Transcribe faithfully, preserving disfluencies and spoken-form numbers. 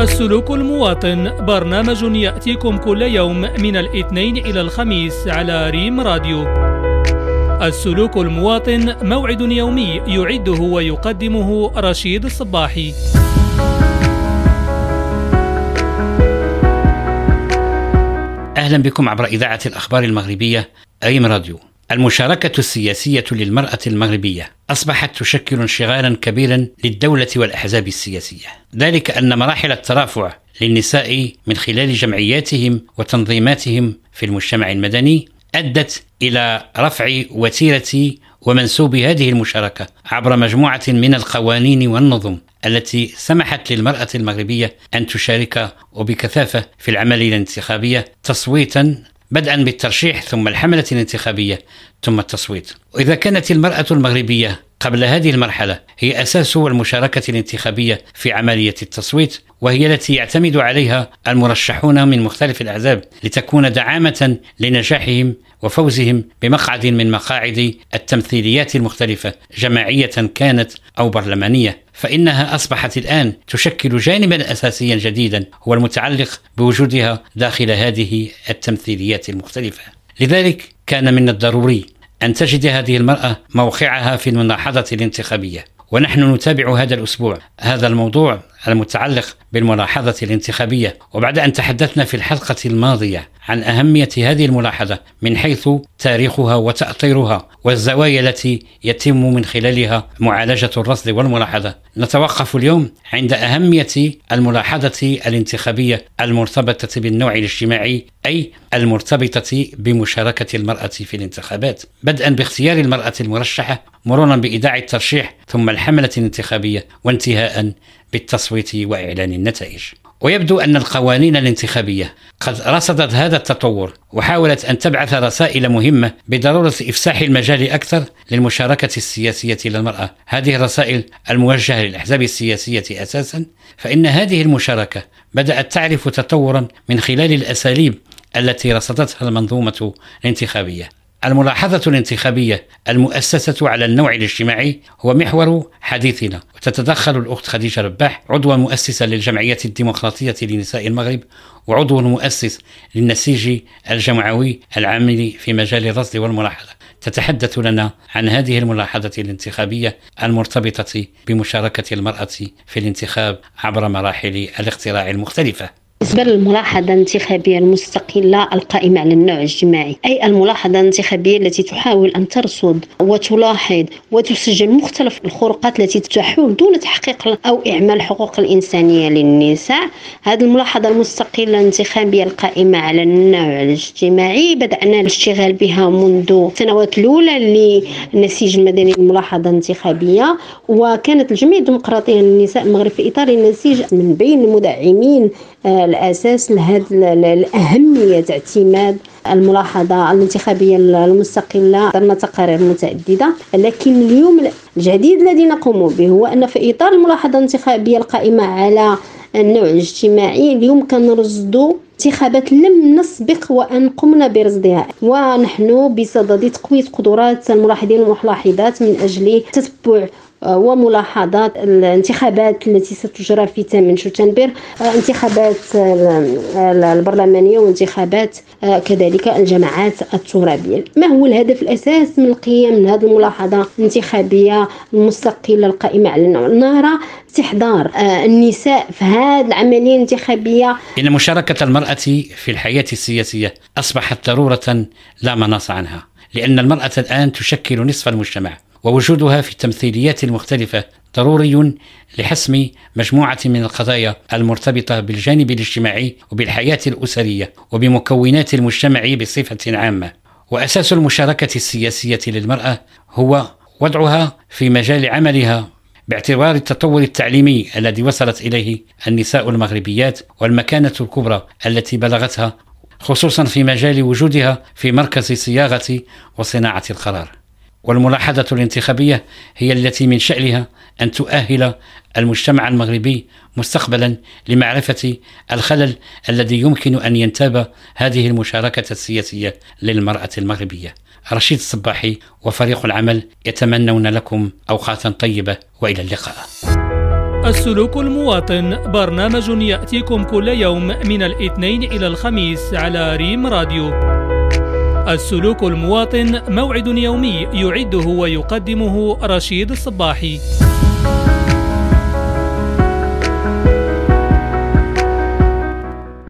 السلوك المواطن برنامج يأتيكم كل يوم من الاثنين إلى الخميس على ريم راديو. السلوك المواطن موعد يومي يعده ويقدمه رشيد الصباحي. أهلا بكم عبر إذاعة الأخبار المغربية ريم راديو. المشاركة السياسية للمرأة المغربية أصبحت تشكل انشغالا كبيرا للدولة والأحزاب السياسية، ذلك أن مراحل الترافع للنساء من خلال جمعياتهم وتنظيماتهم في المجتمع المدني أدت إلى رفع وتيرة ومنسوب هذه المشاركة عبر مجموعة من القوانين والنظم التي سمحت للمرأة المغربية أن تشارك وبكثافة في العملية الانتخابية تصويتا، بدءا بالترشيح ثم الحملة الانتخابية ثم التصويت. وإذا كانت المرأة المغربية قبل هذه المرحلة هي أساس المشاركة الانتخابية في عملية التصويت، وهي التي يعتمد عليها المرشحون من مختلف الأحزاب لتكون دعامة لنجاحهم وفوزهم بمقعد من مقاعد التمثيليات المختلفة جماعية كانت أو برلمانية، فإنها أصبحت الآن تشكل جانبا أساسيا جديدا هو المتعلق بوجودها داخل هذه التمثيليات المختلفة. لذلك كان من الضروري أن تجد هذه المرأة موقعها في الملاحظة الانتخابية، ونحن نتابع هذا الأسبوع هذا الموضوع المتعلق بالملاحظة الانتخابية. وبعد أن تحدثنا في الحلقة الماضية عن أهمية هذه الملاحظة من حيث تاريخها وتأطيرها والزوايا التي يتم من خلالها معالجة الرصد والملاحظة، نتوقف اليوم عند أهمية الملاحظة الانتخابية المرتبطة بالنوع الاجتماعي، أي المرتبطة بمشاركة المرأة في الانتخابات، بدءا باختيار المرأة المرشحة مرورا بإيداع الترشيح ثم الحملة الانتخابية وانتهاء بالتصويت وإعلان النتائج. ويبدو أن القوانين الانتخابية قد رصدت هذا التطور وحاولت أن تبعث رسائل مهمة بضرورة إفساح المجال أكثر للمشاركة السياسية للمرأة. هذه الرسائل الموجهة للأحزاب السياسية أساسا، فإن هذه المشاركة بدأت تعرف تطورا من خلال الأساليب التي رصدتها المنظومة الانتخابية. الملاحظة الانتخابية المؤسسة على النوع الاجتماعي هو محور حديثنا، وتتدخل الأخت خديجة رباح عضو مؤسسة للجمعية الديمقراطية لنساء المغرب وعضو مؤسس للنسيج الجمعوي العامل في مجال الرصد والملاحظة، تتحدث لنا عن هذه الملاحظة الانتخابية المرتبطة بمشاركة المرأة في الانتخاب عبر مراحل الاقتراع المختلفة. بالنسبة للملاحظة الانتخابية المستقلة القائمة على النوع الاجتماعي، أي الملاحظة الانتخابية التي تحاول أن ترصد وتلاحظ وتسجل مختلف الخروقات التي تحول دون تحقيق أو إعمال حقوق الإنسانية للنساء. هذه الملاحظة المستقلة الانتخابية القائمة على النوع الاجتماعي بدأنا الاشتغال بها منذ السنوات الأولى للنسيج المدني للملاحظة الانتخابية، وكانت الجمعية الديمقراطية للنساء المغرب في إطار النسيج من بين المدعمين الأساس لهذه الأهمية اعتماد الملاحظة الانتخابية المستقلة. درنا تقارير متعددة، لكن اليوم الجديد الذي نقوم به هو أن في إطار الملاحظة الانتخابية القائمة على النوع الاجتماعي اليوم كنرصدوا انتخابات لم نسبق وأن قمنا برصدها، ونحن بصدد تقوية قدرات الملاحظين والملاحظات من أجل تتبع وملاحظات الانتخابات التي ستجرى في ثامن شتنبر، انتخابات البرلمانية وانتخابات كذلك الجماعات الترابية. ما هو الهدف الأساس من القيام من هذه الملاحظة الانتخابية المستقلة القائمة على النوع؟ نرى استحضار النساء في هذه العملية الانتخابية. إن مشاركة المرأة في الحياة السياسية أصبحت ضرورة لا مناص عنها، لأن المرأة الآن تشكل نصف المجتمع، ووجودها في التمثيليات المختلفة ضروري لحسم مجموعة من القضايا المرتبطة بالجانب الاجتماعي وبالحياة الأسرية وبمكونات المجتمع بصفة عامة. وأساس المشاركة السياسية للمرأة هو وضعها في مجال عملها باعتبار التطور التعليمي الذي وصلت إليه النساء المغربيات والمكانة الكبرى التي بلغتها، خصوصا في مجال وجودها في مركز صياغة وصناعة القرار. والملاحظة الانتخابية هي التي من شأنها أن تؤهل المجتمع المغربي مستقبلا لمعرفة الخلل الذي يمكن أن ينتاب هذه المشاركة السياسية للمرأة المغربية. رشيد الصباحي وفريق العمل يتمنون لكم أوقاتا طيبة وإلى اللقاء. السلوك المواطن برنامج يأتيكم كل يوم من الاثنين إلى الخميس على ريم راديو. السلوك المواطن موعد يومي يعده ويقدمه رشيد الصباحي.